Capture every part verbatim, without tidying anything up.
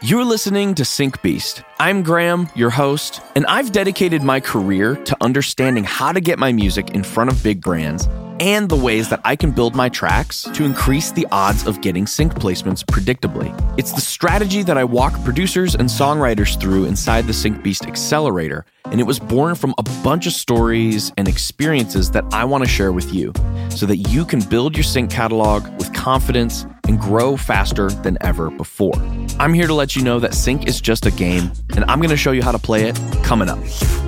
You're listening to Sync Beast. I'm Graham, your host, and I've dedicated my career to understanding how to get my music in front of big brands and the ways that I can build my tracks to increase the odds of getting sync placements predictably. It's the strategy that I walk producers and songwriters through inside the Sync Beast Accelerator, and it was born from a bunch of stories and experiences that I want to share with you so that you can build your sync catalog with confidence and grow faster than ever before. I'm here to let you know that sync is just a game, and I'm going to show you how to play it coming up.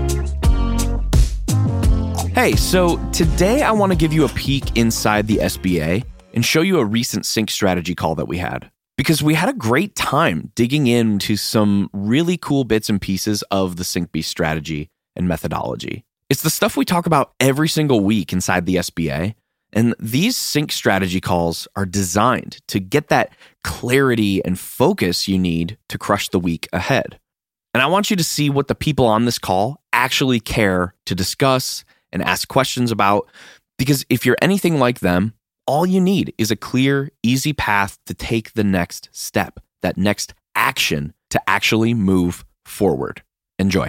Hey, so today I want to give you a peek inside the S B A and show you a recent sync strategy call that we had. Because we had a great time digging into some really cool bits and pieces of the Sync Beast strategy and methodology. It's the stuff we talk about every single week inside the S B A. And these sync strategy calls are designed to get that clarity and focus you need to crush the week ahead. And I want you to see what the people on this call actually care to discuss and ask questions about, because if you're anything like them, all you need is a clear, easy path to take the next step, that next action to actually move forward. Enjoy.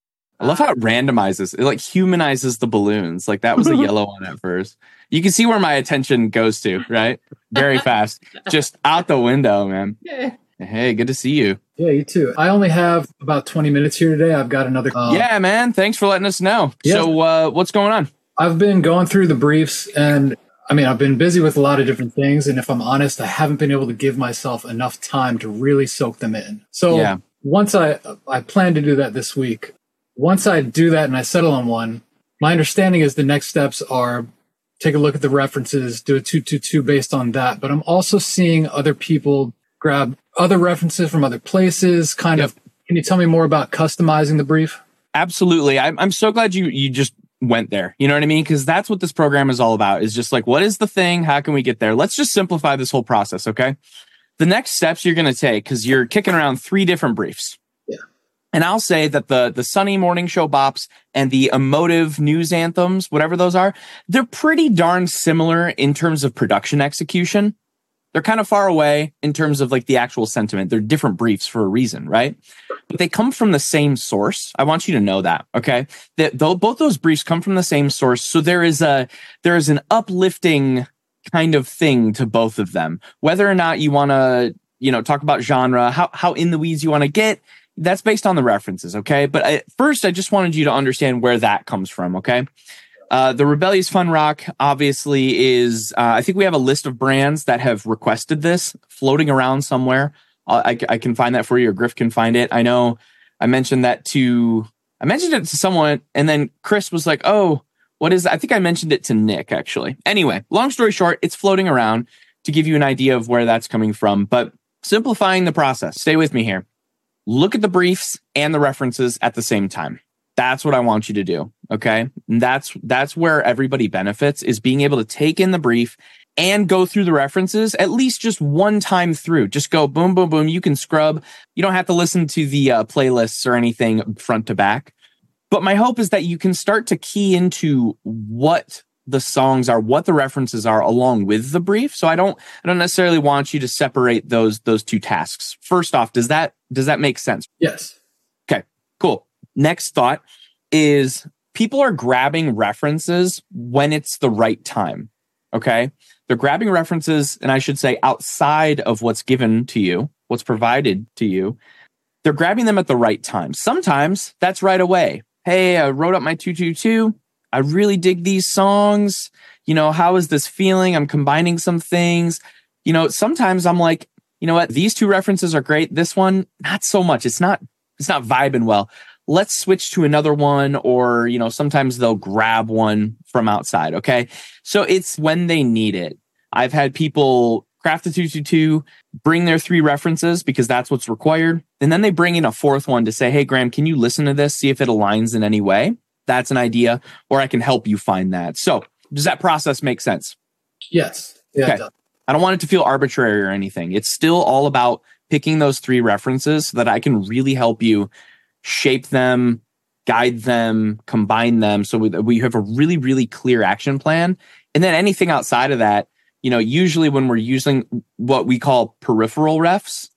I love how it randomizes. It like humanizes the balloons. Like that was a yellow one at first. You can see where my attention goes to, right? Very fast. Just out the window, man. Yeah. Hey, good to see you. Yeah, you too. I only have about twenty minutes here today. I've got another. Um, yeah, man. Thanks for letting us know. Yeah. So uh, what's going on? I've been going through the briefs, and I mean, I've been busy with a lot of different things. And if I'm honest, I haven't been able to give myself enough time to really soak them in. So yeah. once I, I plan to do that this week. Once I do that and I settle on one, my understanding is the next steps are take a look at the references, do a two two two based on that. But I'm also seeing other people grab other references from other places. Kind yep. of, can you tell me more about customizing the brief? Absolutely. I'm, I'm so glad you you just went there. You know what I mean? Because that's what this program is all about, is just like, what is the thing? How can we get there? Let's just simplify this whole process, okay? The next steps you're going to take, because you're kicking around three different briefs. And I'll say that the the Sunny Morning Show bops and the emotive news anthems, whatever those are, they're pretty darn similar in terms of production execution. They're kind of far away in terms of like the actual sentiment. They're different briefs for a reason, right? But they come from the same source. I want you to know that, okay? That though both those briefs come from the same source, so there is a there is an uplifting kind of thing to both of them. Whether or not you want to, you know, talk about genre, how how in the weeds you want to get. That's based on the references, okay? But I, first, I just wanted you to understand where that comes from, okay? Uh, the Rebellious Fun Rock, obviously, is... Uh, I think we have a list of brands that have requested this floating around somewhere. I, I can find that for you, or Griff can find it. I know I mentioned that to... I mentioned it to someone, and then Chris was like, oh, what is that? I think I mentioned it to Nick, actually. Anyway, long story short, it's floating around to give you an idea of where that's coming from. But simplifying the process, stay with me here. Look at the briefs and the references at the same time. That's what I want you to do, okay? And that's that's where everybody benefits, is being able to take in the brief and go through the references at least just one time through. Just go boom, boom, boom. You can scrub. You don't have to listen to the uh, playlists or anything front to back. But my hope is that you can start to key into what the songs are, what the references are along with the brief. So I don't I don't necessarily want you to separate those those two tasks. First off, does that does that make sense? Yes. Okay, cool. Next thought is people are grabbing references when it's the right time. Okay? They're grabbing references, and I should say outside of what's given to you, what's provided to you. They're grabbing them at the right time. Sometimes that's right away. Hey, I wrote up my two two two. I really dig these songs. You know, how is this feeling? I'm combining some things. You know, sometimes I'm like, you know what? These two references are great. This one, not so much. It's not, it's not vibing well. Let's switch to another one. Or, you know, sometimes they'll grab one from outside. Okay. So it's when they need it. I've had people craft a two two two, bring their three references because that's what's required. And then they bring in a fourth one to say, hey, Graham, can you listen to this? See if it aligns in any way. That's an idea, or I can help you find that. So does that process make sense? Yes. Yeah, okay. It does. I don't want it to feel arbitrary or anything. It's still all about picking those three references so that I can really help you shape them, guide them, combine them. So we, we have a really, really clear action plan. And then anything outside of that, you know, usually when we're using what we call peripheral refs,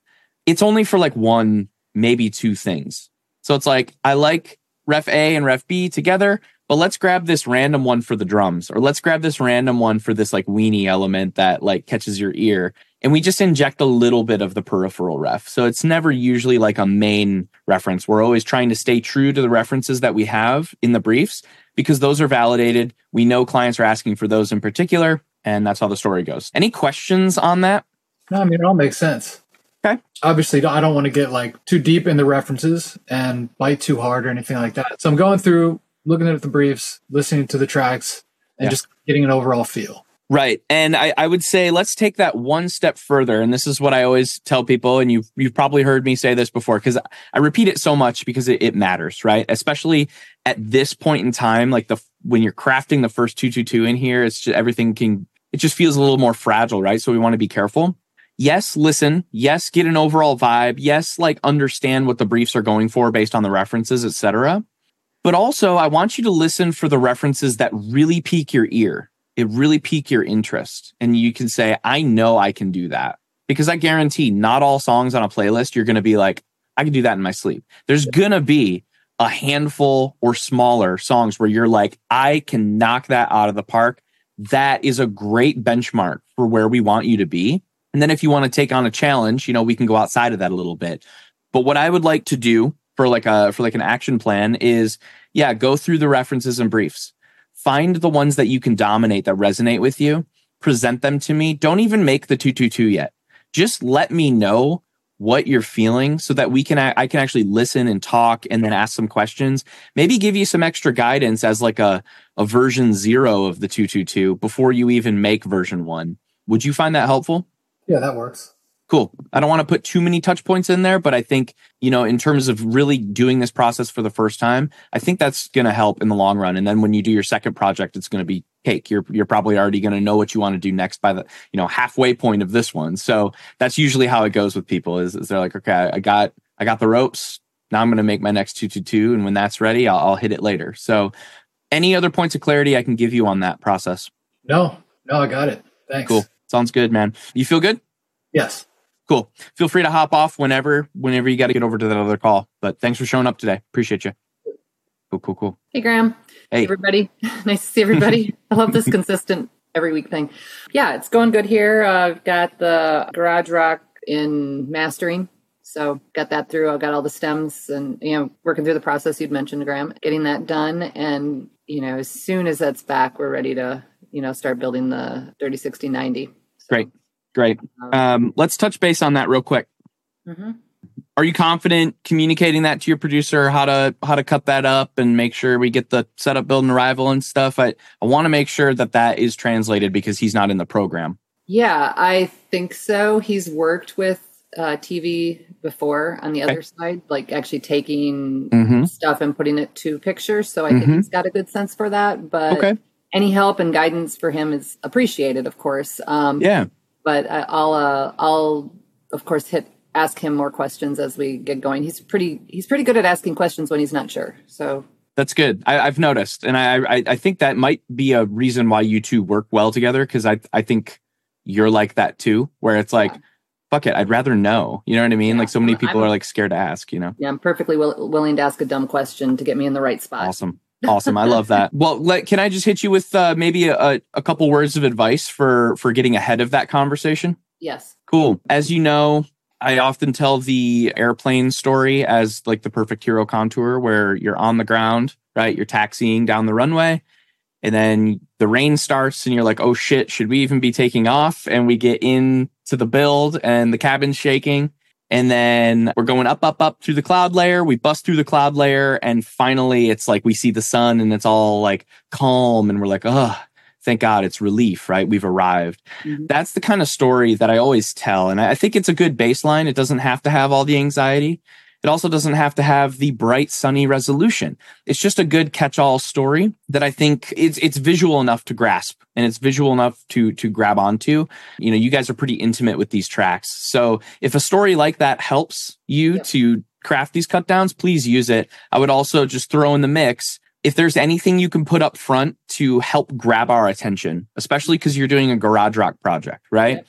it's only for like one, maybe two things. So it's like, I like ref A and ref B together, but let's grab this random one for the drums, or let's grab this random one for this like weenie element that like catches your ear. And we just inject a little bit of the peripheral ref. So it's never usually like a main reference. We're always trying to stay true to the references that we have in the briefs because those are validated. We know clients are asking for those in particular, and that's how the story goes. Any questions on that? No, I mean, it all makes sense. Okay. Obviously, I don't want to get like too deep in the references and bite too hard or anything like that. So I'm going through, looking at the briefs, listening to the tracks, and yeah. just getting an overall feel. Right. And I, I would say, let's take that one step further. And this is what I always tell people. And you've, you've probably heard me say this before, because I repeat it so much because it, it matters, right? Especially at this point in time, like the, when you're crafting the first two two two in here, it's just, everything can, it just feels a little more fragile, right? So we want to be careful. Yes, listen. Yes, get an overall vibe. Yes, like understand what the briefs are going for based on the references, et cetera. But also, I want you to listen for the references that really pique your ear. It really pique your interest. And you can say, I know I can do that. Because I guarantee not all songs on a playlist, you're going to be like, I can do that in my sleep. There's going to be a handful or smaller songs where you're like, I can knock that out of the park. That is a great benchmark for where we want you to be. And then if you want to take on a challenge, you know, we can go outside of that a little bit. But what I would like to do for like a for like an action plan is, yeah, go through the references and briefs. Find the ones that you can dominate, that resonate with you. Present them to me. Don't even make the two two two yet. Just let me know what you're feeling so that we can I can actually listen and talk and then ask some questions. Maybe give you some extra guidance as like a, a version zero of the two two two before you even make version one. Would you find that helpful? Yeah, that works. Cool. I don't want to put too many touch points in there, but I think, you know, in terms of really doing this process for the first time, I think that's going to help in the long run. And then when you do your second project, it's going to be cake. You're you're probably already going to know what you want to do next by the, you know, halfway point of this one. So that's usually how it goes with people is, is they're like, okay, I got I got the ropes. Now I'm going to make my next two two two. And when that's ready, I'll, I'll hit it later. So any other points of clarity I can give you on that process? No, no, I got it. Thanks. Cool. Sounds good, man. You feel good? Yes. Cool. Feel free to hop off whenever, whenever you got to get over to that other call. But thanks for showing up today. Appreciate you. Cool, cool, cool. Hey, Graham. Hey, hey everybody. Nice to see everybody. I love this consistent every week thing. Yeah, it's going good here. I've uh, got the Garage Rock in mastering. So got that through. I've got all the stems and, you know, working through the process you'd mentioned, Graham, getting that done. And, you know, as soon as that's back, we're ready to, you know, start building the thirty sixty ninety. So, great. Great. Um, let's touch base on that real quick. Mm-hmm. Are you confident communicating that to your producer, how to how to cut that up and make sure we get the setup, build, and arrival and stuff? I, I want to make sure that that is translated because he's not in the program. Yeah, I think so. He's worked with uh, T V before on the okay. other side, like actually taking mm-hmm. stuff and putting it to pictures. So I mm-hmm. think he's got a good sense for that. But okay. any help and guidance for him is appreciated, of course. Um, yeah. But I'll, uh, I'll of course hit ask him more questions as we get going. He's pretty, he's pretty good at asking questions when he's not sure. So that's good. I, I've noticed, and I, I, I think that might be a reason why you two work well together. Because I, I think you're like that too, where it's like, yeah. fuck it, I'd rather know. You know what I mean? Yeah. Like so many people I'm, are like scared to ask. You know? Yeah, I'm perfectly will, willing to ask a dumb question to get me in the right spot. Awesome. Awesome. I love that. Well, let, can I just hit you with uh, maybe a, a couple words of advice for, for getting ahead of that conversation? Yes. Cool. As you know, I often tell the airplane story as like the perfect hero contour where you're on the ground, right? You're taxiing down the runway and then the rain starts and you're like, oh shit, should we even be taking off? And we get into the build and the cabin's shaking. And then we're going up, up, up through the cloud layer. We bust through the cloud layer. And finally, it's like we see the sun and it's all like calm. And we're like, oh, thank God, it's relief, right? We've arrived. Mm-hmm. That's the kind of story that I always tell. And I think it's a good baseline. It doesn't have to have all the anxiety. It also doesn't have to have the bright, sunny resolution. It's just a good catch-all story that I think it's it's visual enough to grasp and it's visual enough to to grab onto. You know, you guys are pretty intimate with these tracks. So if a story like that helps you yep. to craft these cut downs, please use it. I would also just throw in the mix, if there's anything you can put up front to help grab our attention, especially because you're doing a garage rock project, right? Yep.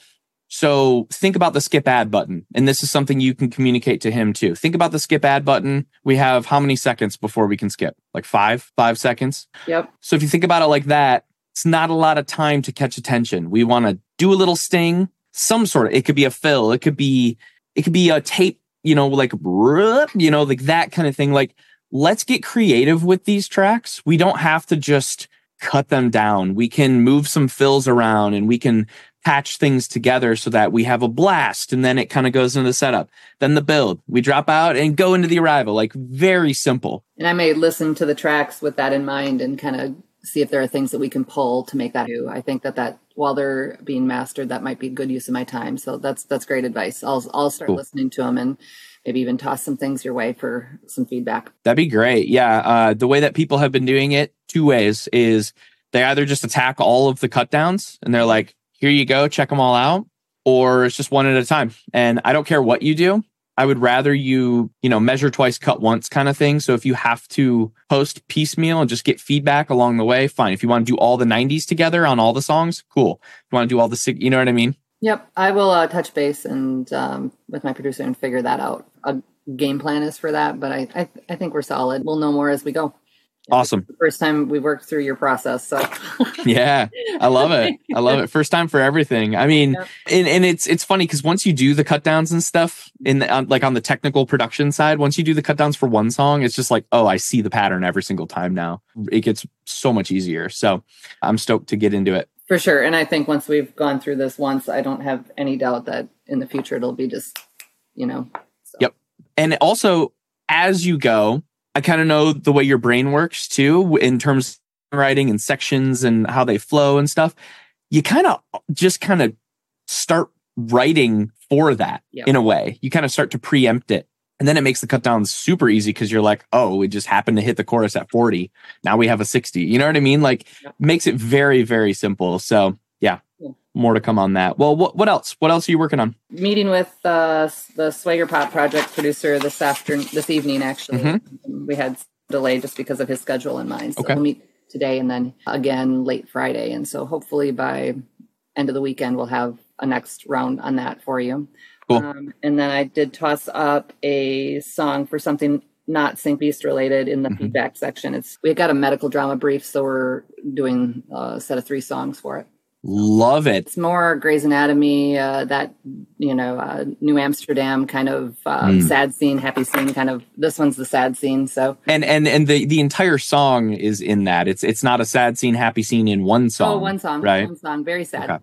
So think about the skip ad button. And this is something you can communicate to him too. Think about the skip ad button. We have how many seconds before we can skip? Like five, five seconds. Yep. So if you think about it like that, it's not a lot of time to catch attention. We want to do a little sting, some sort of, it could be a fill. It could be, it could be a tape, you know, like, you know, like that kind of thing. Like, let's get creative with these tracks. We don't have to just cut them down. We can move some fills around and we can patch things together so that we have a blast, and then it kind of goes into the setup, then the build, we drop out and go into the arrival. Like, very simple. And I may listen to the tracks with that in mind and kind of see if there are things that we can pull to make that do. I think that that while they're being mastered, that might be good use of my time. So that's that's great advice. I'll I'll start Cool. listening to them and maybe even toss some things your way for some feedback. That'd be great. Yeah. Uh, the way that people have been doing it, two ways, is they either just attack all of the cut downs and they're like, here you go, check them all out, or it's just one at a time. And I don't care what you do. I would rather you, you know, measure twice, cut once kind of thing. So if you have to post piecemeal and just get feedback along the way, fine. If you want to do all the nineties together on all the songs, cool. If you want to do all the, you know what I mean? Yep. I will uh, touch base and um, with my producer and figure that out. A game plan is for that, but I, I I think we're solid. We'll know more as we go. Awesome. It's the first time we worked through your process. So yeah, I love it. I love it. First time for everything. I mean, Yep. and, and it's it's funny because once you do the cut downs and stuff in the, on, like on the technical production side, once you do the cut downs for one song, it's just like, oh, I see the pattern every single time now. It gets so much easier. So I'm stoked to get into it. for sure. And I think once we've gone through this once, I don't have any doubt that in the future it'll be just, you know. So. Yep. And also, as you go, I kind of know the way your brain works too, in terms of writing and sections and how they flow and stuff. You kind of just kind of start writing for that Yep. in a way. You kind of start to preempt it. And then it makes the cut down super easy because you're like, oh, we just happened to hit the chorus at forty. Now we have a sixty. You know what I mean? Like, Yep. makes it very, very simple. So yeah, Cool. more to come on that. Well, what, what else? What else are you working on? Meeting with uh, the Swagger Pop project producer this afternoon, this evening, actually. Mhm. We had delay just because of his schedule and mine. So Okay. we'll meet today and then again late Friday. And so hopefully by end of the weekend, we'll have a next round on that for you. Cool. Um, and then I did toss up a song for something not Sync Beast related in the Mhm. feedback section. It's we got a medical drama brief, so we're doing a set of three songs for it. Love it. It's more Grey's Anatomy, uh, that, you know, uh, New Amsterdam kind of uh, Mm. sad scene, happy scene kind of. This one's the sad scene. So, And and and the the entire song is in that. It's it's not a sad scene, happy scene in one song. oh, one song, right? one song, very sad.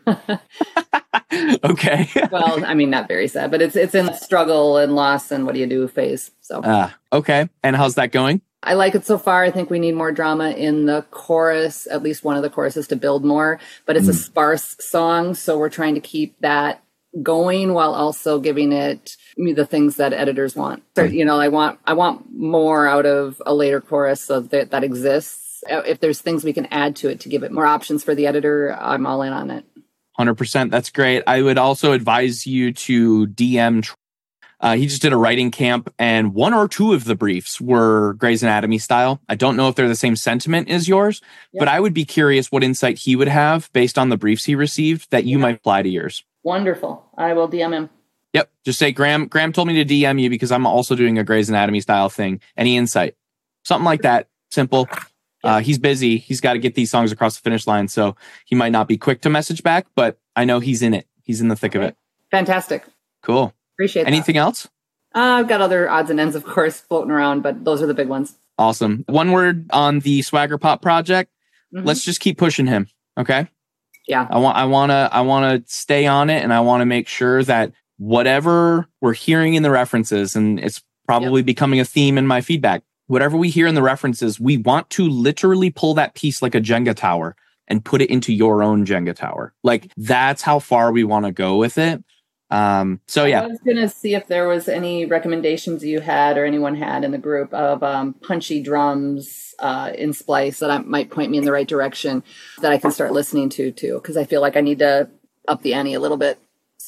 Okay. Well, I mean, not very sad, but it's it's in struggle and loss and what do you do phase. So Ah, okay. And how's that going? I like it so far. I think we need more drama in the chorus, at least one of the choruses to build more, but it's a Mm. sparse song. So we're trying to keep that going while also giving it me the things that editors want. So, you know, I want, I want more out of a later chorus so that that exists. Uh, If there's things we can add to it to give it more options for the editor, I'm all in on it. one hundred percent. That's great. I would also advise you to D M. Uh, he just did a writing camp, and one or two of the briefs were Grey's Anatomy style. I don't know if they're the same sentiment as yours, Yep. but I would be curious what insight he would have based on the briefs he received that you Yeah. might apply to yours. Wonderful. I will D M him. Yep. Just say, Graham, Graham told me to D M you because I'm also doing a Grey's Anatomy style thing. Any insight? Something like that. Simple. Uh, he's busy. He's got to get these songs across the finish line. So he might not be quick to message back, but I know he's in it. He's in the thick of it. Fantastic. Cool. Appreciate that. Anything else? Uh, I've got other odds and ends, of course, floating around, but those are the big ones. Awesome. One word on the Swagger Pop project. Mhm. Let's just keep pushing him. Okay. Yeah. I want, I want to, I want to stay on it, and I want to make sure that whatever we're hearing in the references, and it's probably becoming a theme in my feedback, whatever we hear in the references, we want to literally pull that piece like a Jenga tower and put it into your own Jenga tower. Like, that's how far we want to go with it. Um, so yeah. I was going to see if there was any recommendations you had or anyone had in the group of um, punchy drums uh, in Splice that I, might point me in the right direction that I can start listening to too, because I feel like I need to up the ante a little bit. So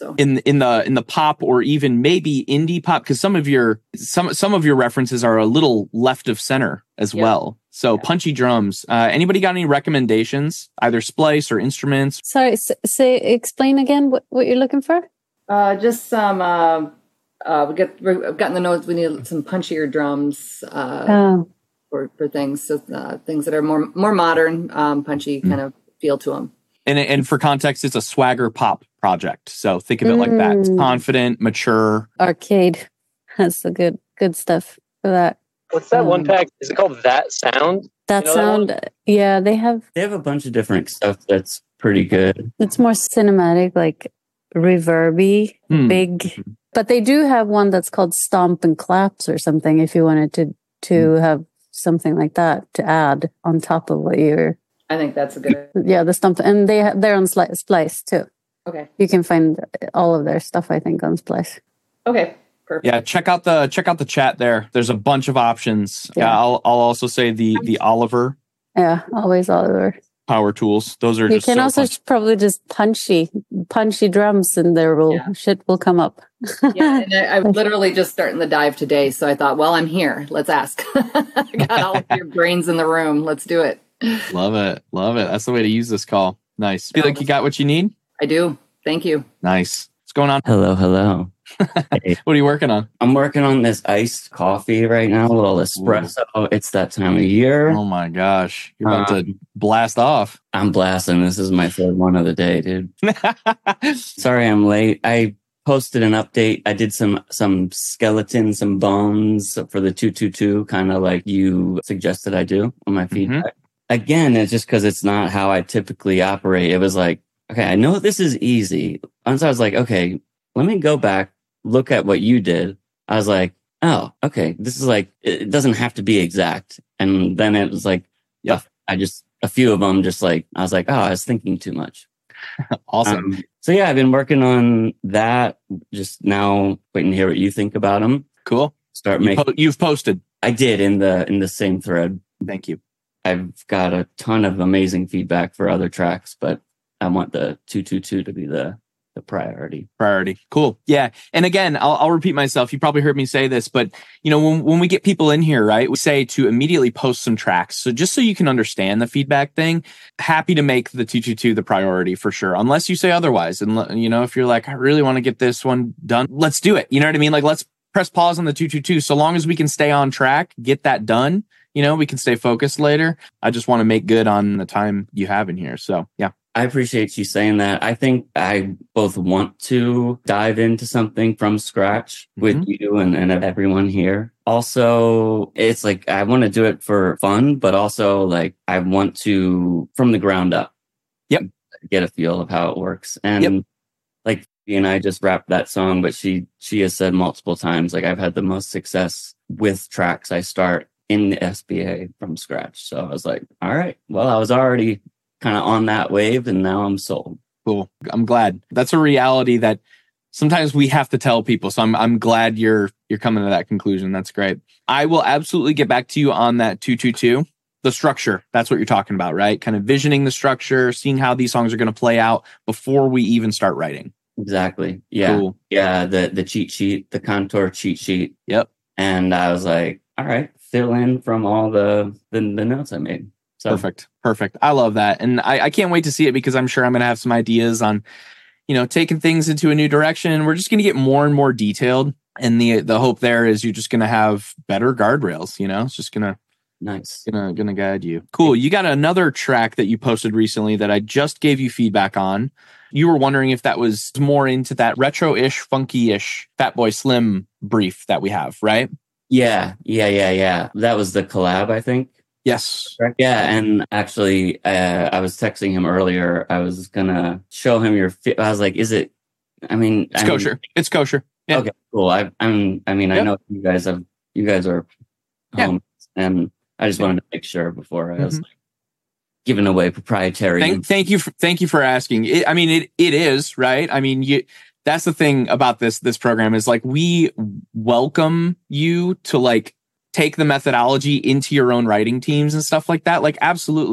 So in in the in the pop or even maybe indie pop, because some of your some some of your references are a little left of center as Yeah. well. So Yeah. punchy drums. Uh, anybody got any recommendations, either splice or instruments? Sorry, s- say explain again what, what you're looking for. uh, just some. Uh, uh, we get we've gotten the notes. We need some punchier drums uh, Oh, for for things. So uh, things that are more more modern, um, punchy kind of feel to them. And and for context, it's a swagger pop project. So think of it like that. It's Mm. confident, mature. arcade. That's the good good stuff for that. What's that one Um, pack? Is it called That Sound? That You know that one? sound, yeah, they have. They have a bunch of different stuff that's pretty good. It's more cinematic, like reverby, Hmm. big. But they do have one that's called Stomp and Claps or something. If you wanted to to have something like that to add on top of what you're, I think that's a good. yeah, the Stomp, and they ha- they're on Sli- Splice too. Okay. You can find all of their stuff, I think, on Splice. Okay. Perfect. Yeah, check out the check out the chat there. There's a bunch of options. Yeah, Yeah. I'll I'll also say the the Oliver Yeah, always Oliver. power tools. Those are You just can so also fun. just probably just punchy, punchy drums, and there will Yeah. shit will come up. Yeah, and I, I'm literally just starting the dive today, so I thought, well, I'm here. Let's ask. I got all of your brains in the room. Let's do it. Love it. Love it. That's the way to use this call. Nice. Feel like you got what you need? I do. Thank you. Nice. What's going on? Hello, hello. Hey, What are you working on? I'm working on this iced coffee right now, a little espresso. It's that time of year. Oh my gosh. You're about to Um, blast off. I'm blasting. This is my third one of the day, dude. Sorry I'm late. I posted an update. I did some some skeleton, some bones for the two two two, kind of like you suggested I do on my feedback. Again, it's just because it's not how I typically operate. It was like, okay, I know this is easy. Once I was like, okay, let me go back, look at what you did. I was like, oh, okay, this is like, it doesn't have to be exact. And then it was like, yeah, I just, a few of them just like, I was like, oh, I was thinking too much. Awesome. Um, so yeah, I've been working on that. Just now waiting to hear what you think about them. Cool. Start You making. po- you've posted. I did in the in the same thread. Thank you. I've got a ton of amazing feedback for other tracks, but I want the two two two to be the the priority. Priority. Cool. Yeah. And again, I'll, I'll repeat myself. You probably heard me say this, but you know, when, when we get people in here, right, we say to immediately post some tracks. So just so you can understand the feedback thing, happy to make the two two two the priority for sure. Unless you say otherwise. And you know, if you're like, I really want to get this one done, let's do it. You know what I mean? Like, let's press pause on the two two two. So long as we can stay on track, get that done, you know, we can stay focused later. I just want to make good on the time you have in here. So yeah. I appreciate you saying that. I think I both want to dive into something from scratch with Mhm. you and, and everyone here. Also, it's like I want to do it for fun, but also like I want to from the ground up. Yep. Get a feel of how it works. And Yep. like Phoebe and I just wrapped that song, but she she has said multiple times like I've had the most success with tracks I start in the S B A from scratch. So I was like, all right, well, I was already kind of on that wave and now I'm sold. Cool. I'm glad. That's a reality that sometimes we have to tell people. So I'm I'm glad you're you're coming to that conclusion. That's great. I will absolutely get back to you on that two two two. The structure. That's what you're talking about, right? Kind of visioning the structure, seeing how these songs are going to play out before we even start writing. Exactly. Yeah. Cool. Yeah. The the cheat sheet, the contour cheat sheet. Yep. And I was like, all right, fill in from all the the, the notes I made. So Perfect. Perfect. I love that. And I, I can't wait to see it because I'm sure I'm going to have some ideas on, you know, taking things into a new direction. We're just going to get more and more detailed. And the the hope there is you're just going to have better guardrails, you know, it's just going to nice. gonna gonna guide you. Cool. You got another track that you posted recently that I just gave you feedback on. You were wondering if that was more into that retro-ish, funky-ish Fatboy Slim brief that we have, right? Yeah. Yeah. Yeah. Yeah. That was the collab, I think. Yes. Yeah, and actually, uh, I was texting him earlier. I was gonna show him your. Fi- I was like, "Is it?" I mean, It's I mean, kosher. It's kosher. Yeah. Okay, cool. I, I'm. I mean, I Yep. know you guys have. You guys are Yeah. home, and I just wanted to make sure before I was Mhm. like, giving away proprietary. Thank, thank you. For, thank you for asking. It, I mean, it it is right. I mean, you. That's the thing about this this program is like we welcome you to like take the methodology into your own writing teams and stuff like that. Like, absolutely.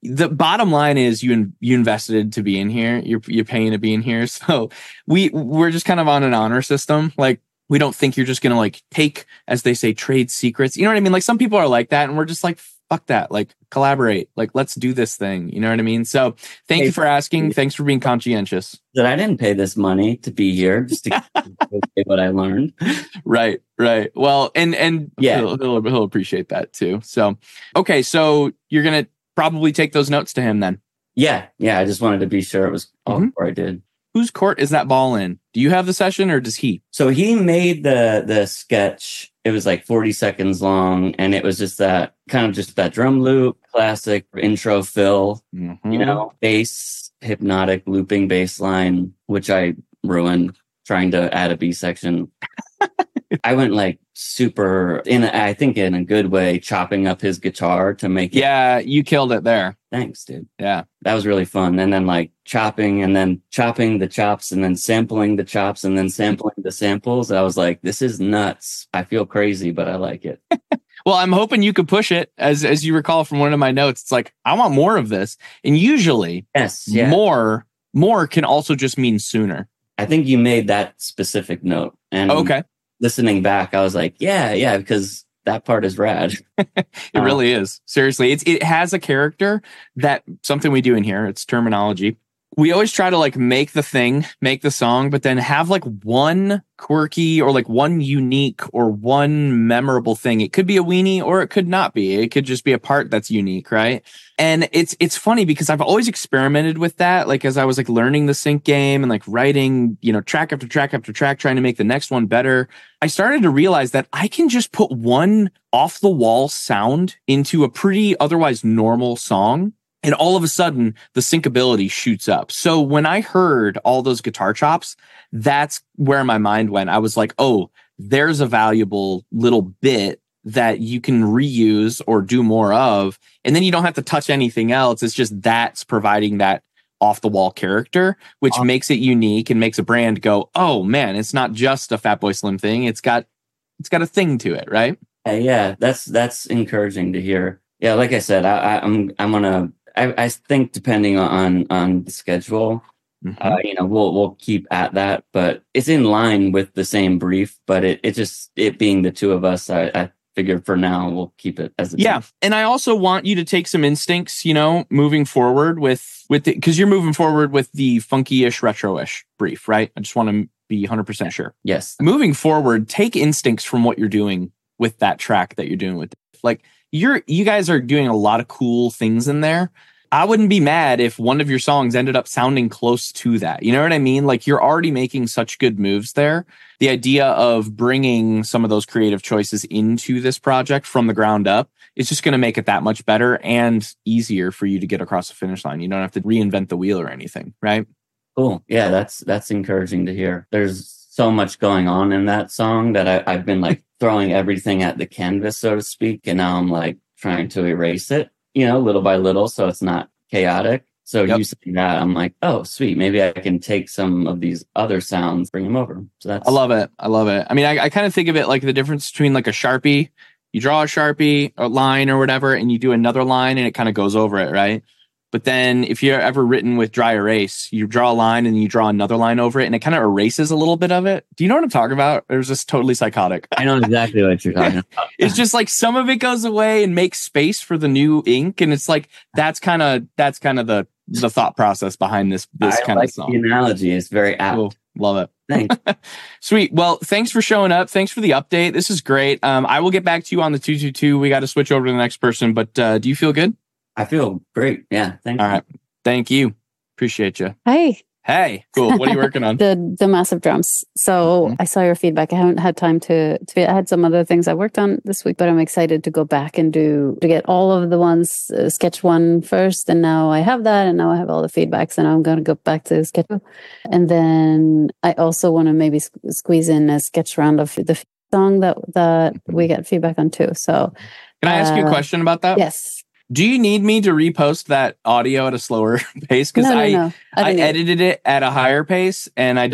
the bottom line is you in, you invested to be in here. You're you're paying to be in here. So we we're just kind of on an honor system. Like we don't think you're just gonna like take, as they say, trade secrets. You know what I mean? Like some people are like that, and we're just like, fuck that. Like collaborate. Like let's do this thing. You know what I mean? So thank hey, you for asking. Thanks for being conscientious. That I didn't pay this money to be here just to get what I learned. Right, right. Well, and and yeah, he'll, he'll, he'll appreciate that too. So okay, so you're gonna probably take those notes to him then. Yeah, yeah. I just wanted to be sure it was all mm-hmm. before I did. Whose court is that ball in? Do you have the session or does he? So he made the the sketch. It was like forty seconds long, and it was just that kind of just that drum loop, classic intro fill, mm-hmm. you know, bass, hypnotic looping bass line, which I ruined trying to add a B section. I went like super in, a, I think in a good way, chopping up his guitar to make it. Yeah, you killed it there. Thanks, dude. Yeah. That was really fun. And then like chopping and then chopping the chops and then sampling the chops and then sampling the samples. I was like, this is nuts. I feel crazy, but I like it. Well, I'm hoping you could push it. As as you recall from one of my notes, it's like, I want more of this. And usually yes, yeah. more, more can also just mean sooner. I think you made that specific note. And okay. Listening back, I was like, yeah, yeah, because that part is rad. It uh, really is. Seriously, it's it has a character that something we do in here. It's terminology. We always try to like make the thing, make the song, but then have like one quirky or like one unique or one memorable thing. It could be a weenie or it could not be. It could just be a part that's unique, right? And it's it's funny because I've always experimented with that. Like as I was like learning the sync game and like writing, you know, track after track after track, trying to make the next one better. I started to realize that I can just put one off the wall sound into a pretty otherwise normal song. And all of a sudden, the syncability shoots up. So when I heard all those guitar chops, that's where my mind went. I was like, oh, there's a valuable little bit that you can reuse or do more of. And then you don't have to touch anything else. It's just that's providing that off the wall character, which awesome. Makes it unique and makes a brand go, oh man, it's not just a Fatboy Slim thing. It's got, it's got a thing to it, right? Uh, yeah, that's, that's encouraging to hear. Yeah. Like I said, I, I, I'm, I'm going to, I, I think depending on on the schedule, mm-hmm. uh, you know, we'll we'll keep at that, but it's in line with the same brief. But it it just it being the two of us, I, I figured for now we'll keep it as a yeah. team. And I also want you to take some instincts, you know, moving forward with with because you're moving forward with the funky-ish, retro-ish brief, right? I just want to be one hundred percent sure. Yes. Moving forward, take instincts from what you're doing with that track that you're doing with it. Like. You're, you guys are doing a lot of cool things in there. I wouldn't be mad if one of your songs ended up sounding close to that. You know what I mean? Like you're already making such good moves there. The idea of bringing some of those creative choices into this project from the ground up is just going to make it that much better and easier for you to get across the finish line. You don't have to reinvent the wheel or anything, right? Cool. Yeah, that's that's encouraging to hear. There's so much going on in that song that I, I've been like throwing everything at the canvas, so to speak. And now I'm like trying to erase it, you know, little by little. So it's not chaotic. So yep. You saying that, I'm like, oh, sweet. Maybe I can take some of these other sounds, bring them over. So that's. I love it. I love it. I mean, I, I kind of think of it like the difference between like a Sharpie. You draw a Sharpie, a line or whatever, and you do another line and it kind of goes over it, right? But then if you're ever written with dry erase, you draw a line and you draw another line over it and it kind of erases a little bit of it. Do you know what I'm talking about? Or is this totally psychotic? I know exactly what you're talking about. It's just like some of it goes away and makes space for the new ink. And it's like, that's kind of, that's kind of the, the thought process behind this, this I kind like of song. The analogy is very apt. Cool. Love it. Thanks. Sweet. Well, thanks for showing up. Thanks for the update. This is great. Um, I will get back to you on the two two two. We got to switch over to the next person, but uh, do you feel good? I feel great. Yeah. Thank All you. right. Thank you. Appreciate you. Hey. Hey. Cool. What are you working on? the the massive drums. So mm-hmm. I saw your feedback. I haven't had time to, to. I had some other things I worked on this week, but I'm excited to go back and do to get all of the ones. Uh, sketch one first, and now I have that, and now I have all the feedbacks, and I'm going to go back to sketch two, and then I also want to maybe squeeze in a sketch round of the song that that we get feedback on too. So, can I ask uh, you a question about that? Yes. Do you need me to repost that audio at a slower pace? Because no, no, I no. I, I edited it at a higher pace and I didn't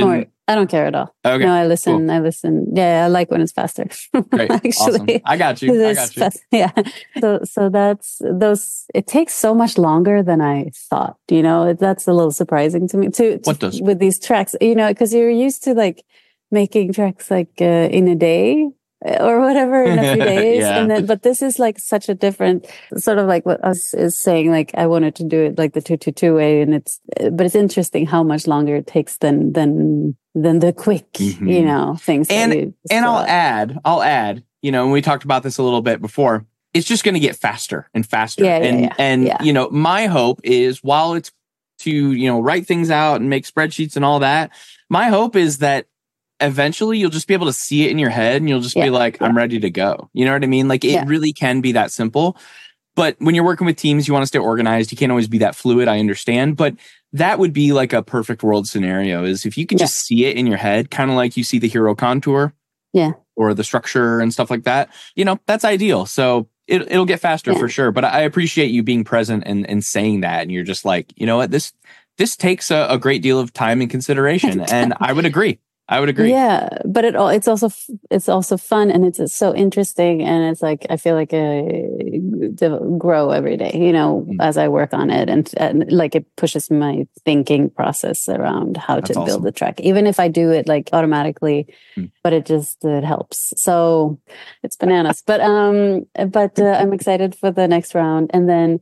I don't care at all. Okay. No, I listen. Cool. I listen. Yeah, I like when it's faster. Great. Actually, Awesome. I got you. I It's got you. fast- yeah. So, so that's those. It takes so much longer than I thought. You know, that's a little surprising to me. To, to What does? with these tracks? You know, because you're used to like making tracks like uh, in a day or whatever in a few days, Yeah. and then but this is like such a different sort of like what us is saying. Like I wanted to do it like the two two two way, and it's but it's interesting how much longer it takes than than than the quick, Mhm. you know, things. that And you and I'll described. add, I'll add, you know, and we talked about this a little bit before. It's just going to get faster and faster. Yeah, yeah, and yeah, and yeah. you know, my hope is while it's to, you know, write things out and make spreadsheets and all that, my hope is that eventually you'll just be able to see it in your head and you'll just be Yeah, like, I'm ready to go. You know what I mean? Like it Yeah. really can be that simple. But when you're working with teams, you want to stay organized. You can't always be that fluid. I understand. But that would be like a perfect world scenario is if you can Yeah. just see it in your head, kind of like you see the hero contour. Yeah. Or the structure and stuff like that, you know, that's ideal. So it, it'll get faster Yeah. for sure. But I appreciate you being present and, and saying that. And you're just like, you know what, this, this takes a, a great deal of time and consideration. And I would agree. I would agree. Yeah, but it all it's also f- it's also fun and it's, it's so interesting and it's like I feel like I de- grow every day, you know, Mm. as I work on it and, and like it pushes my thinking process around how That's to build awesome. the track, even if I do it like automatically, Mm. but it just it helps. So it's bananas. but um, but uh, I'm excited for the next round, and then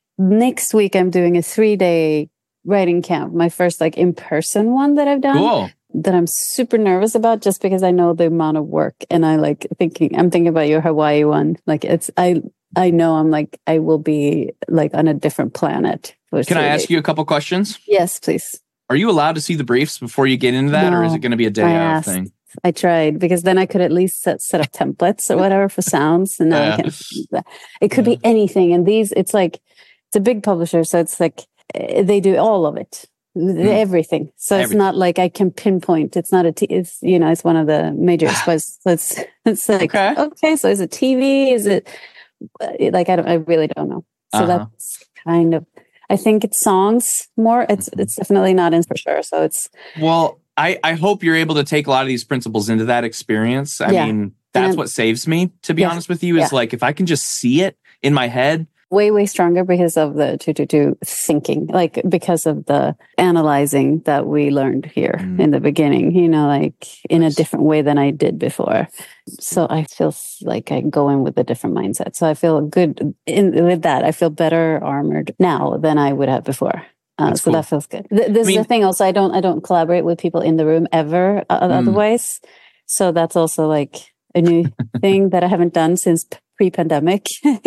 next week I'm doing a three day writing camp, my first like in person one that I've done Cool. that I'm super nervous about just because I know the amount of work and I like thinking I'm thinking about your Hawaii one. Like it's I I know I'm like I will be like on a different planet. for Can I three ask days. you a couple questions? Yes, please. Are you allowed to see the briefs before you get into that, or is No, it going to be a day I of asked. thing? I tried because then I could at least set, set up templates or whatever for sounds. And now Yeah. I can't do that. It could be anything. And these, it's like, it's a big publisher. So it's like, eh, they do all of it, everything. So it's Everything. not like I can pinpoint. It's not a, t- it's, you know, it's one of the major exposed. So it's, it's like, Okay. okay. So is it T V? Is it eh, like, I don't, I really don't know. So Uh-huh. that's kind of, I think it's songs more. It's, Mm-hmm. it's definitely not in for sure. So it's, Well, I, I hope you're able to take a lot of these principles into that experience. I Yeah. mean, that's And- what saves me, to be Yeah. honest with you, is Yeah. like if I can just see it in my head. way way stronger because of the two two two thinking, like because of the analyzing that we learned here Mm. in the beginning, you know, like in Nice. a different way than I did before. So I feel s- like I go in with a different mindset. So I feel good in with that. I feel better armored now than I would have before. Uh, That's so cool. that feels good. Th- this I mean- is the thing. Also, I don't I don't collaborate with people in the room ever. Uh, Mm. Otherwise, so that's also like a new thing that I haven't done since p- pre-pandemic.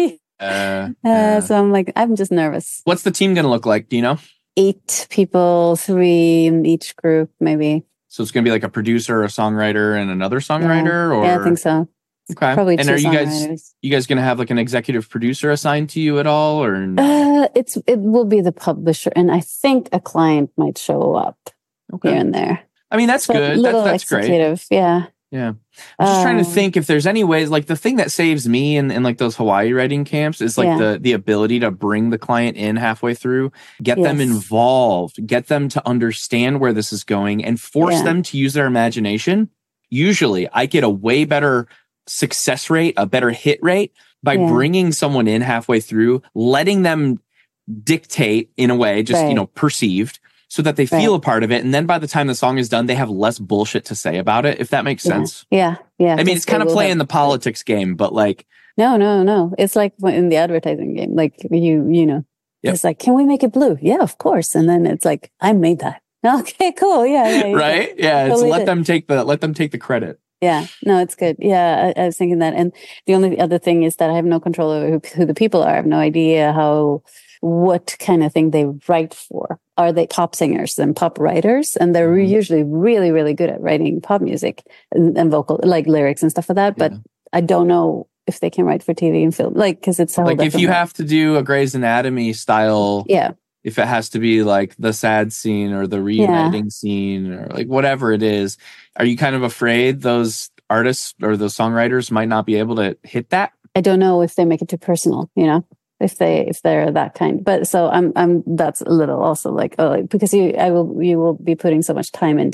Uh, Uh, uh, so I'm like, I'm just nervous. what's the team going to look like? Do you know? Eight people, three in each group, maybe. So it's going to be like a producer, a songwriter, and another songwriter, or Yeah, I think so. okay. Probably and two are you guys songwriters. you guys going to have like an executive producer assigned to you at all, or no? Uh, it's it will be the publisher, and I think a client might show up Okay. here and there. I mean, that's So good. That's little that's great. executive, yeah. Yeah. I'm just trying to Um, think if there's any ways, like the thing that saves me in, in like those Hawaii writing camps is like Yeah. the the ability to bring the client in halfway through, get them Yes. involved, get them to understand where this is going and force Yeah. them to use their imagination. Usually I get a way better success rate, a better hit rate by Yeah. bringing someone in halfway through, letting them dictate in a way, just, you Right. know, perceived so that they feel a part of it. And then by the time the song is done, they have less bullshit to say about it, if that makes Yeah. sense. Yeah, yeah. I mean, just it's kind they of will playing have- the politics game, but like, No, no, no. It's like when- in the advertising game. Like you, you know, Yep. it's like, can we make it blue? Yeah, of course. And then it's like, I made that. Okay, cool. Yeah, yeah. yeah. right? Yeah, it's Totally let did. them take the let them take the credit. Yeah, no, it's good. Yeah, I, I was thinking that. And the only other thing is that I have no control over who, who the people are. I have no idea how, what kind of thing they write for. Are they pop singers and pop writers? And they're Mhm. usually really, really good at writing pop music and, and vocal, like lyrics and stuff like that. But Yeah. I don't know if they can write for T V and film, like, because it's a whole Like if different you way. have to do a Grey's Anatomy style, Yeah, if it has to be like the sad scene or the reuniting scene or like whatever it is, are you kind of afraid those artists or those songwriters might not be able to hit that? I don't know if they make it too personal, you know, if they if they're that kind. But so I'm I'm that's a little also like oh because you I will you will be putting so much time into it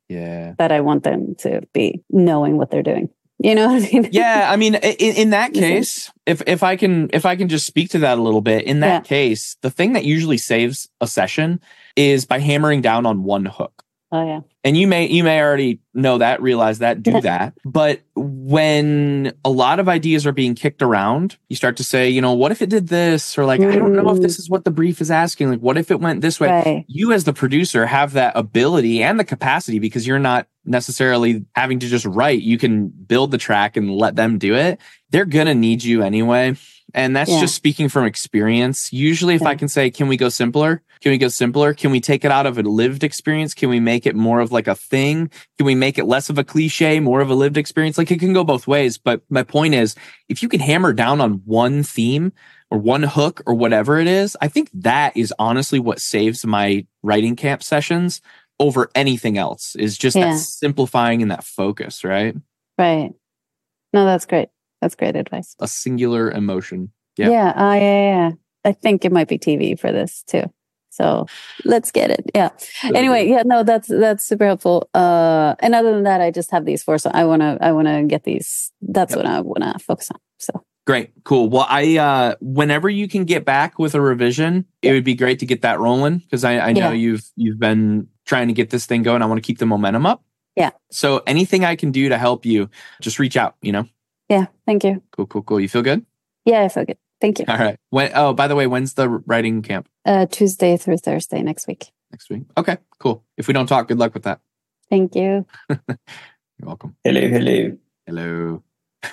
Yeah. that I want them to be knowing what they're doing. You know what I mean? Yeah, I mean, in, in that case, if if I can if I can just speak to that a little bit, in that Yeah. case, the thing that usually saves a session is by hammering down on one hook. Oh yeah. And you may you may already know that, realize that, do that. But when a lot of ideas are being kicked around, you start to say, you know, what if it did this? Or like, I don't know if this is what the brief is asking. Like, what if it went this way? Right. You as the producer have that ability and the capacity because you're not necessarily having to just write. You can build the track and let them do it. They're going to need you anyway. And that's Yeah. just speaking from experience. Usually, if Yeah. I can say, can we go simpler? Can we go simpler? Can we take it out of a lived experience? Can we make it more of like a thing? Can we make it less of a cliche, more of a lived experience? Like it can go both ways. But my point is, if you can hammer down on one theme or one hook or whatever it is, I think that is honestly what saves my writing camp sessions over anything else, is just Yeah. that simplifying and that focus, right? Right. No, that's great. That's great advice. A singular emotion. Yeah. Yeah. Uh, yeah, yeah. I think it might be T V for this too. So let's get it. Yeah. Anyway, yeah, no, that's that's super helpful. Uh, and other than that, I just have these four. So I wanna I wanna get these. That's Yep. what I wanna focus on. So Great. Cool. Well, I, uh, whenever you can get back with a revision, it would be great to get that rolling because I, I know Yeah. you've, you've been trying to get this thing going. I want to keep the momentum up. Yeah. So anything I can do to help you, just reach out, you know? yeah, thank you. Cool, cool, cool. You feel good? Yeah, I feel good. Thank you. All right. When, oh, by the way, when's the writing camp? Uh, Tuesday through Thursday next week. Next week. Okay, cool. If we don't talk, good luck with that. Thank you. You're welcome. Hello, hello. Hello.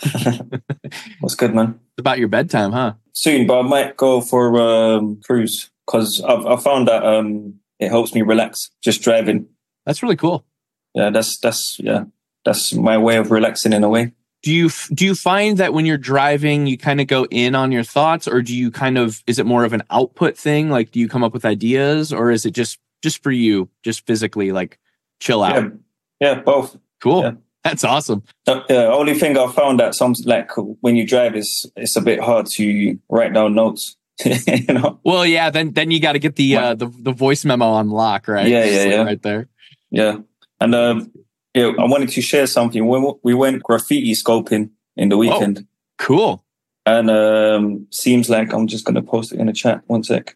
What's good, man? It's about your bedtime, huh? Soon, but I might go for um, cruise because I've I found that um, it helps me relax just driving. That's really cool. Yeah, that's that's yeah, that's my way of relaxing in a way. Do you do you find that when you're driving, you kind of go in on your thoughts, or do you kind of, is it more of an output thing? Like, do you come up with ideas, or is it just just for you, just physically like chill out? Yeah, yeah, both. Cool. Yeah. That's awesome. The yeah, only thing I found that some like when you drive is it's a bit hard to write down notes. You know? Well, yeah. Then then you got to get the uh, the the voice memo on lock, right? Yeah, Just yeah, like yeah. right there. Yeah, and um, yeah, I wanted to share something. We we went graffiti scoping in the weekend, Cool. and um, seems like I'm just gonna post it in the chat. One sec.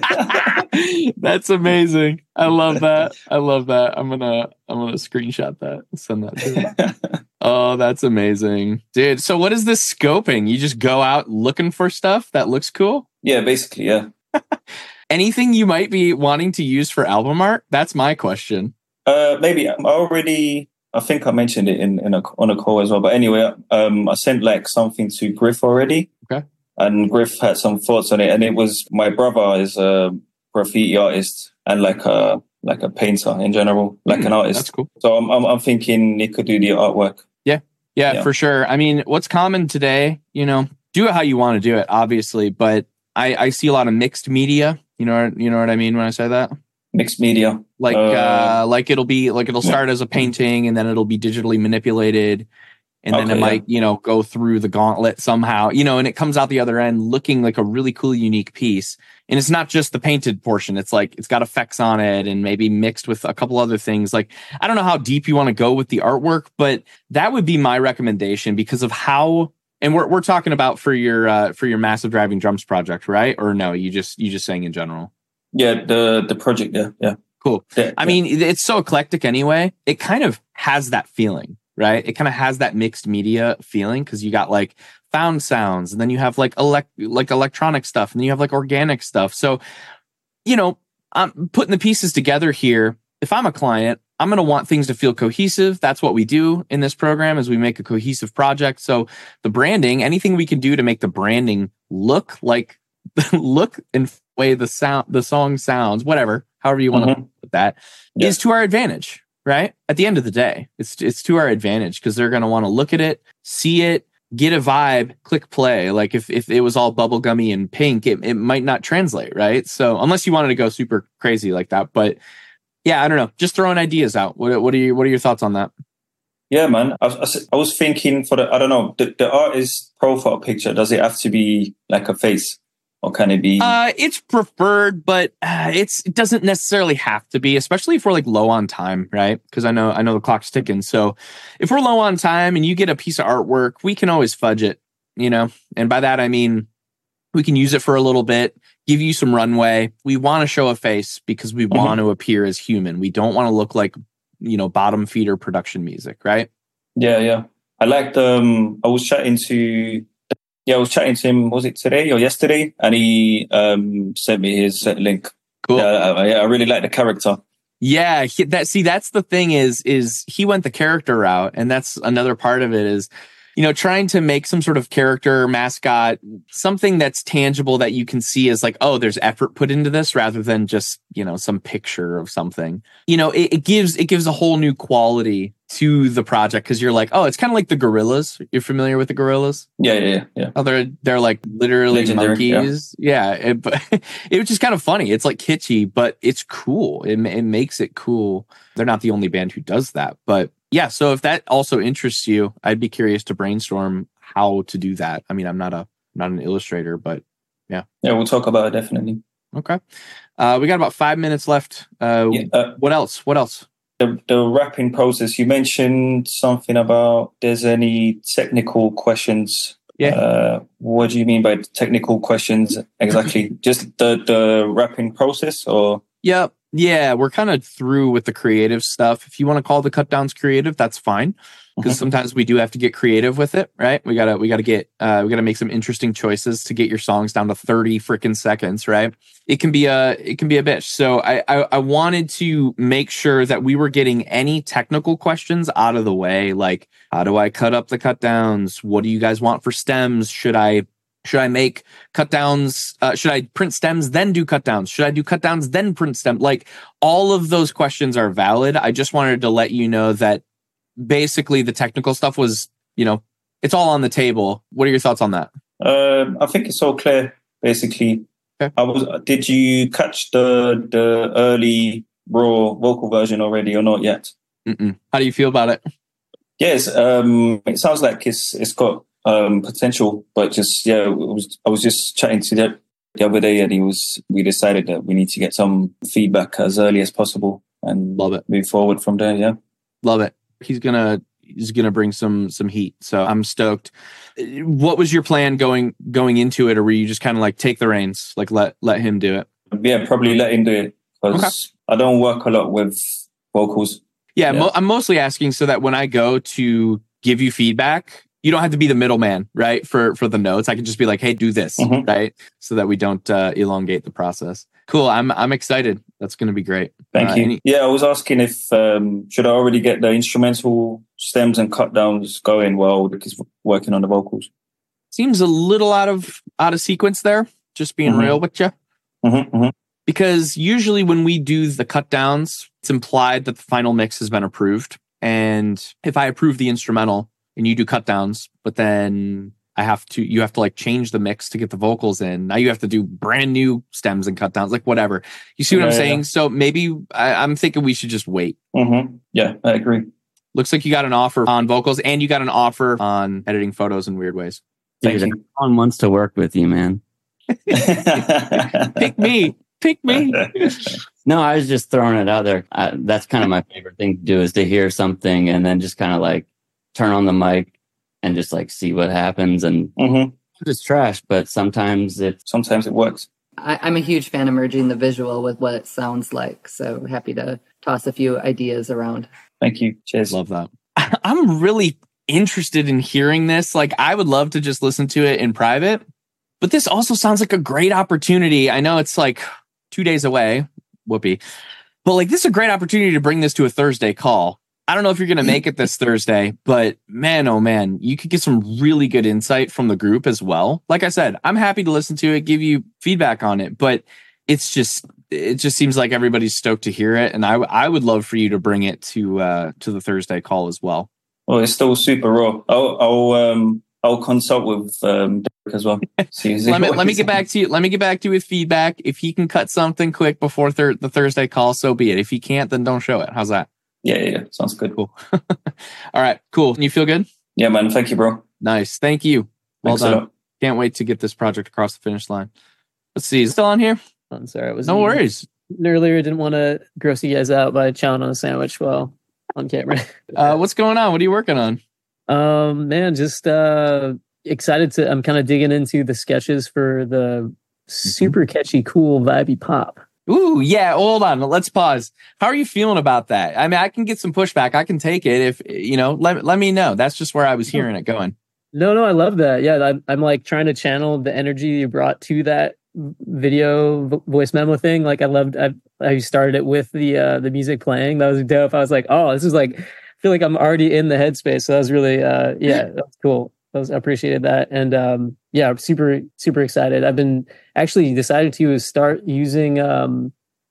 That's amazing. I love that. I love that. I'm gonna I'm gonna screenshot that. Send that to you. Oh, that's amazing, dude. So what is this scoping? You just go out looking for stuff that looks cool? Yeah, basically, yeah. Anything you might be wanting to use for album art? That's my question. Uh, maybe I already. I think I mentioned it in, in a, on a call as well. But anyway, um, I sent like something to Griff already. Okay. And Griff had some thoughts on it, and it was my brother is a graffiti artist and like a like a painter in general, like Hmm, an artist. That's cool. So I'm, I'm I'm thinking he could do the artwork. Yeah, Yeah. for sure. I mean, what's common today, you know, do it how you want to do it, obviously, but I, I see a lot of mixed media. You know, you know what I mean when I say that? Mixed media. Like, Uh, uh, like it'll be like it'll start as a painting and then it'll be digitally manipulated, and then Okay, it might, you know, go through the gauntlet somehow, you know, and it comes out the other end looking like a really cool, unique piece. And it's not just the painted portion. It's like it's got effects on it and maybe mixed with a couple other things. Like, I don't know how deep you want to go with the artwork, but that would be my recommendation because of how. And we're we're talking about for your uh, for your Massive Driving Drums project, right? Or no, you just you just saying in general. Yeah, the the project. Yeah, yeah. Cool. Yeah, I yeah. mean, it's so eclectic anyway. It kind of has that feeling, right? It kind of has that mixed media feeling because you got like found sounds, and then you have like elect like electronic stuff, and then you have like organic stuff. So, you know, I'm putting the pieces together here. If I'm a client, I'm going to want things to feel cohesive. That's what we do in this program is we make a cohesive project. So the branding, anything we can do to make the branding look like look and way the sound, the song sounds, whatever, however you want to Mhm. put that, Yeah. is to our advantage, right? At the end of the day, it's it's to our advantage because they're going to want to look at it, see it, get a vibe, click play. Like if if it was all bubblegummy and pink, it, it might not translate, right? So unless you wanted to go super crazy like that, but yeah, I don't know. Just throwing ideas out. What what are you what are your thoughts on that? Yeah, man. I, I, I was thinking for the I don't know the, the artist profile picture. Does it have to be like a face, or can it be? Uh, it's preferred, but uh, it's it doesn't necessarily have to be, especially if we're like low on time, right? Because I know I know the clock's ticking. So if we're low on time and you get a piece of artwork, we can always fudge it, you know. And by that I mean we can use it for a little bit, give you some runway. We want to show a face because we mm-hmm. want to appear as human. We don't want to look like, you know, bottom feeder production music, right? Yeah, yeah. I liked. Um, I was chatting to. Yeah, I was chatting to him, was it today or yesterday? And he um, sent me his link. Cool. Yeah, I, I really like the character. Yeah, he, that see, that's the thing is, is he went the character route. And that's another part of it is, you know, trying to make some sort of character mascot, something that's tangible that you can see as like, oh, there's effort put into this rather than just, you know, some picture of something. You know, it, it gives it gives a whole new quality to the project because you're like, oh, it's kind of like the Gorillas. You're familiar with the Gorillas? Yeah, yeah, yeah. Oh, they're they're like literally Legendary, monkeys. Yeah, yeah it, but it was just kind of funny. It's like kitschy, but it's cool. It it makes it cool. They're not the only band who does that, but yeah. So if that also interests you, I'd be curious to brainstorm how to do that. I mean, I'm not a not an illustrator, but yeah. Yeah, we'll talk about it definitely. Okay. Uh, we got about five minutes left. Uh, yeah, uh, what else? What else? The, the wrapping process, you mentioned something about there's any technical questions. Yeah. Uh, what do you mean by technical questions exactly? Just the, the wrapping process or? Yep. Yeah, we're kind of through with the creative stuff. If you want to call the cut downs creative, that's fine. Because sometimes we do have to get creative with it, right? We gotta we gotta get uh, we gotta make some interesting choices to get your songs down to thirty freaking seconds, right? It can be a it can be a bitch. So I, I I wanted to make sure that we were getting any technical questions out of the way, like how do I cut up the cut downs? What do you guys want for stems? Should I Should I make cut downs? Uh, should I print stems, then do cut downs? Should I do cut downs, then print stem? Like all of those questions are valid. I just wanted to let you know that basically the technical stuff was, you know, it's all on the table. What are your thoughts on that? Um, I think it's all clear, basically. Okay. I was, did you catch the the early raw vocal version already or not yet? Mm-mm. How do you feel about it? Yes, um, it sounds like it's it's got Um, potential, but just yeah, it was, I was just chatting to that the other day, and he was. We decided that we need to get some feedback as early as possible and love it. Move forward from there. Yeah, love it. He's gonna he's gonna bring some some heat, so I'm stoked. What was your plan going going into it, or were you just kind of like take the reins, like let let him do it? Yeah, probably let him do it because okay. I don't work a lot with vocals. Yeah, yeah. Mo- I'm mostly asking so that when I go to give you feedback, you don't have to be the middleman, right? For for the notes, I can just be like, "Hey, do this," mm-hmm. right? So that we don't uh, elongate the process. Cool. I'm I'm excited. That's going to be great. Thank uh, you. Any- yeah, I was asking if um, should I already get the instrumental stems and cut downs going while because working on the vocals. Seems a little out of out of sequence there. Just being mm-hmm. real with you, mm-hmm, mm-hmm. because usually when we do the cut downs, it's implied that the final mix has been approved, and if I approve the instrumental. And you do cut downs, but then I have to, you have to like change the mix to get the vocals in. Now you have to do brand new stems and cut downs, like whatever. You see what yeah, I'm saying? Yeah. So maybe I, I'm thinking we should just wait. Mm-hmm. Yeah, I agree. Looks like you got an offer on vocals and you got an offer on editing photos in weird ways. Dude, everyone wants to work with you, man. Pick me. Pick me. No, I was just throwing it out there. I, that's kind of my favorite thing to do is to hear something and then just kind of like, turn on the mic and just like see what happens and mm-hmm. it's trash, but sometimes it sometimes it works. I, I'm a huge fan of merging the visual with what it sounds like. So happy to toss a few ideas around. Thank you. Cheers. Love that. I'm really interested in hearing this. Like I would love to just listen to it in private, but this also sounds like a great opportunity. I know it's like two days away. Whoopee. But like this is a great opportunity to bring this to a Thursday call. I don't know if you're going to make it this Thursday, but man, oh man, you could get some really good insight from the group as well. Like I said, I'm happy to listen to it, give you feedback on it, but it's just, it just seems like everybody's stoked to hear it. And I, I would love for you to bring it to, uh, to the Thursday call as well. Well, it's still super raw. I'll, I'll, um, I'll consult with um, Derek as well. See, let me let me get back to you. Let me get back to you with feedback. If he can cut something quick before thir- the Thursday call, so be it. If he can't, then don't show it. How's that? Yeah, yeah, yeah. Sounds good. Cool. All right, cool. You feel good? Yeah, man. Thank you, bro. Nice. Thank you. Well Thanks done. a lot. Can't wait to get this project across the finish line. Let's see. Is it still on here? I'm sorry. It was No worries. Earlier, didn't want to gross you guys out by chowing on a sandwich while on camera. Uh, what's going on? What are you working on? Um, man, just uh, excited to. I'm kind of digging into the sketches for the super catchy, cool, vibey pop. Ooh, yeah. Hold on. Let's pause. How are you feeling about that? I mean, I can get some pushback. I can take it if you know. Let let me know. That's just where I was hearing it going. No, no, I love that. Yeah, I'm, I'm like trying to channel the energy you brought to that video vo- voice memo thing. Like, I loved. I I started it with the uh, the music playing. That was dope. I was like, oh, this is like. I feel like I'm already in the headspace. So that was really, uh, yeah, that was cool. I, was, I appreciated that, and um, yeah, I'm super super excited. I've been actually decided to start using um,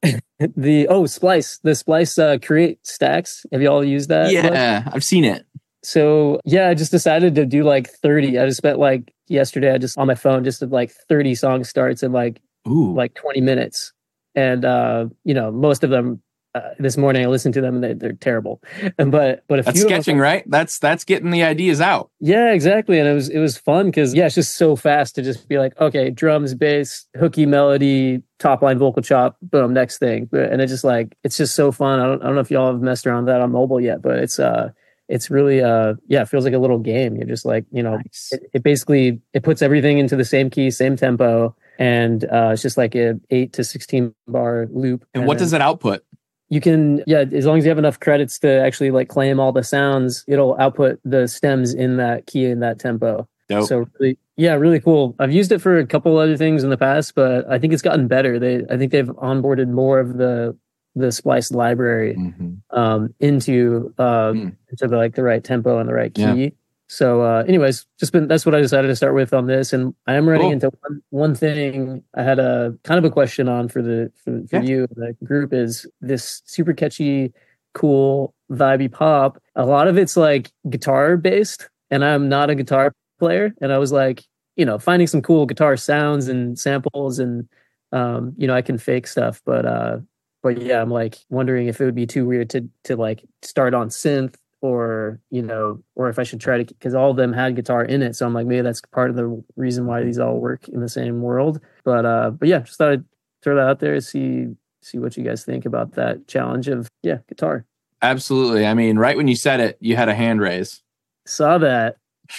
the oh Splice, the Splice uh, Create stacks. Have you all used that? Yeah, much? I've seen it. So yeah, I just decided to do like thirty. I just spent like yesterday, I just on my phone just did like thirty song starts in like Ooh. like twenty minutes, and uh, you know, most of them. Uh, this morning I listened to them and they, they're terrible. And but but a that's few sketching, them, right? That's that's getting the ideas out. Yeah, exactly. And it was it was fun because yeah, it's just so fast to just be like, okay, drums, bass, hooky melody, top line vocal chop, boom, next thing. And it's just like it's just so fun. I don't I don't know if y'all have messed around with that on mobile yet, but it's uh it's really uh yeah, it feels like a little game. You're just like, you know, nice. it, it basically it puts everything into the same key, same tempo, and uh it's just like a eight to sixteen bar loop. And, and what then, does it output? You can, yeah, as long as you have enough credits to actually like claim all the sounds, it'll output the stems in that key in that tempo. Dope. So really, yeah, really cool. I've used it for a couple other things in the past, but I think it's gotten better. They, I think they've onboarded more of the the Splice library mm-hmm. um, into uh, mm. into the, like the right tempo and the right key. Yeah. So, uh, anyways, just been that's what I decided to start with on this, and I am running cool. into one, one thing. I had a kind of a question on for the for, for yeah. you. The group is this super catchy, cool, vibey pop. A lot of it's like guitar based, and I'm not a guitar player. And I was like, you know, finding some cool guitar sounds and samples, and um, you know, I can fake stuff, but uh, but yeah, I'm like wondering if it would be too weird to to like start on synth. Or, you know, or if I should try to, because all of them had guitar in it. So I'm like, maybe that's part of the reason why these all work in the same world. But, uh, but yeah, just thought I'd throw that out there and see, see what you guys think about that challenge of, yeah, guitar. Absolutely. I mean, right when you said it, you had a hand raise. Saw that.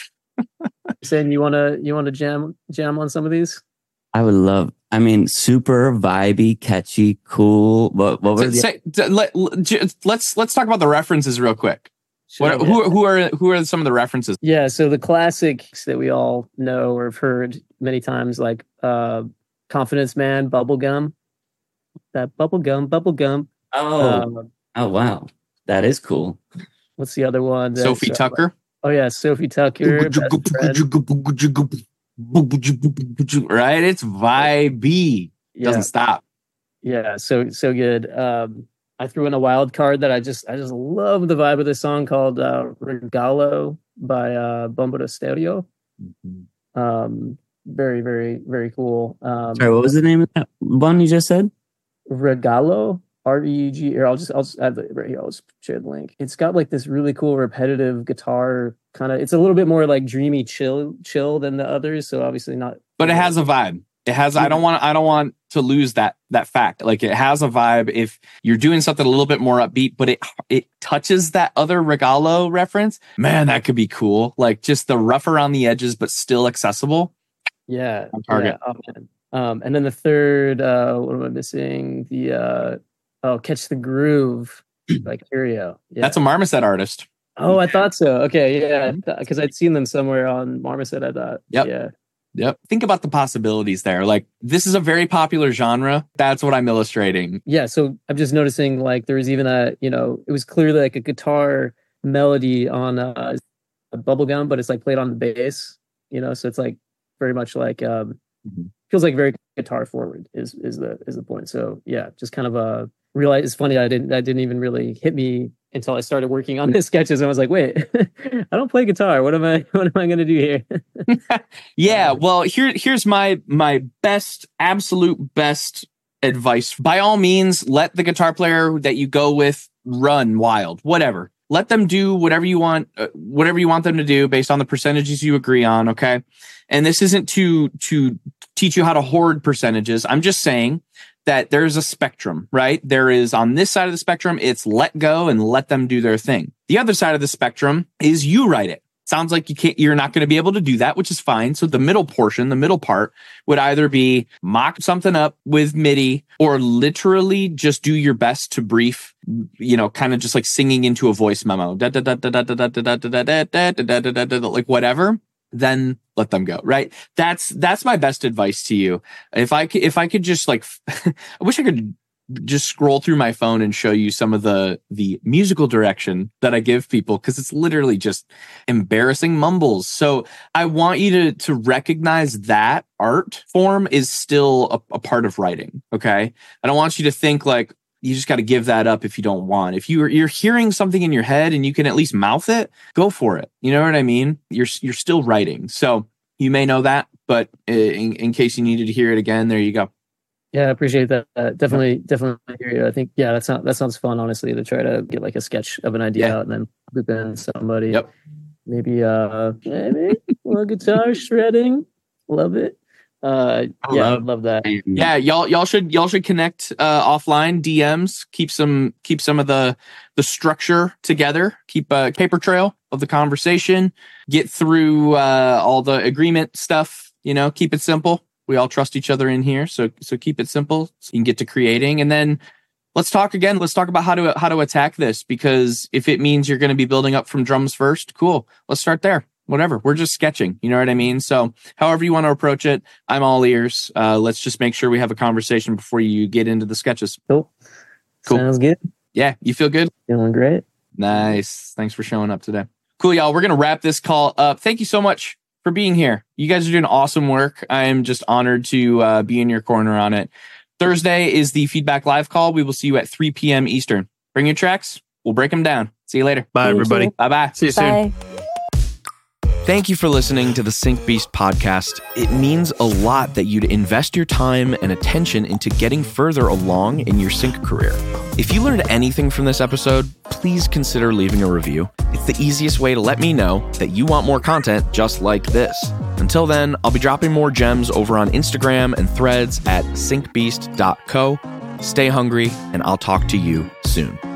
Saying you want to, you want to jam, jam on some of these? I would love, I mean, super vibey, catchy, cool. What, what was so, it? Say, let, let's, let's talk about the references real quick. Sure, what, yeah. who, who are who are some of the references? Yeah, so the classics that we all know or have heard many times, like uh, Confidence Man, Bubblegum, that Bubblegum, Bubblegum. Oh, um, oh wow, that is cool. What's the other one? Sophie uh, Tucker. Oh yeah, Sophie Tucker. Right, it's vibey. Yeah. Doesn't stop. Yeah, so so good. Um, I threw in a wild card that I just I just love the vibe of this song called uh, Regalo by uh, Bombo de Stereo. Mm-hmm. Um, very very very cool. Um, Sorry, what was the name of that one you just said? Regalo, R E G. Here, I'll just I'll just add the right here. I'll just share the link. It's got like this really cool repetitive guitar kind of. It's a little bit more like dreamy chill chill than the others. So obviously not. But it has a vibe. It has. I don't want. I don't want to lose that that fact. Like it has a vibe. If you're doing something a little bit more upbeat, but it it touches that other Regalo reference, man, that could be cool. Like just the rough around the edges, but still accessible. Yeah. On target. Yeah, oh, um, and then the third. Uh, what am I missing? The uh, oh, Catch the Groove by Curio. Yeah. That's a Marmoset artist. Oh, I thought so. Okay, yeah, because I'd seen them somewhere on Marmoset. I thought. Yep. Yeah. Yep. Think about the possibilities there. Like this is a very popular genre. That's what I'm illustrating. Yeah. So I'm just noticing like there was even a, you know, it was clearly like a guitar melody on uh, a Bubblegum, but it's like played on the bass, you know, so it's like very much like, um, mm-hmm. feels like very guitar forward is, is the, is the point. So yeah, just kind of a realize it's funny. I didn't, that didn't even really hit me until I started working on the sketches. And I was like, wait, I don't play guitar. What am I, what am I going to do here? Yeah. Well, here, here's my, my best, absolute best advice. By all means, let the guitar player that you go with run wild, whatever. let them do whatever you want, uh, whatever you want them to do based on the percentages you agree on. Okay. And this isn't to, to teach you how to hoard percentages. I'm just saying that there's a spectrum, right? There is on this side of the spectrum, it's let go and let them do their thing. The other side of the spectrum is you write it. Sounds like you can't, you're not going to be able to do that, which is fine. So the middle portion, the middle part would either be mock something up with MIDI or literally just do your best to brief, you know, kind of just like singing into a voice memo, like whatever, then let them go. Right. That's, that's my best advice to you. If I could, if I could just like, I wish I could just scroll through my phone and show you some of the the musical direction that I give people, because it's literally just embarrassing mumbles. So I want you to to recognize that art form is still a, a part of writing. Okay, I don't want you to think like you just got to give that up if you don't want. If you're you're hearing something in your head and you can at least mouth it, go for it. You know what I mean? You're you're still writing, so you may know that, but in, in case you needed to hear it again, there you go. Yeah, I appreciate that. Uh, definitely, definitely hear you. I think, yeah, that sounds that sounds fun, honestly, to try to get like a sketch of an idea yeah. out and then loop in somebody. Yep. Maybe, uh, maybe a little guitar shredding. Love it. Uh, I yeah, love, love that. Yeah, y'all, y'all should y'all should connect uh, offline D Ms. Keep some keep some of the the structure together. Keep a paper trail of the conversation. Get through uh, all the agreement stuff. You know, keep it simple. We all trust each other in here, so so keep it simple. So you can get to creating, and then let's talk again. Let's talk about how to how to attack this, because if it means you're going to be building up from drums first, cool. Let's start there. Whatever. We're just sketching. You know what I mean? So however you want to approach it, I'm all ears. Uh, let's just make sure we have a conversation before you get into the sketches. Cool. Cool. Sounds good. Yeah. You feel good? Feeling great. Nice. Thanks for showing up today. Cool, y'all. We're going to wrap this call up. Thank you so much for being here. You guys are doing awesome work. I am just honored to uh, be in your corner on it. Thursday is the Feedback Live call. We will see you at three p.m. Eastern. Bring your tracks. We'll break them down. See you later. Bye, everybody. Bye-bye. See you Bye. soon. Thank you for listening to the Sync Beast podcast. It means a lot that you'd invest your time and attention into getting further along in your sync career. If you learned anything from this episode, please consider leaving a review. It's the easiest way to let me know that you want more content just like this. Until then, I'll be dropping more gems over on Instagram and Threads at sync beast dot co. Stay hungry, and I'll talk to you soon.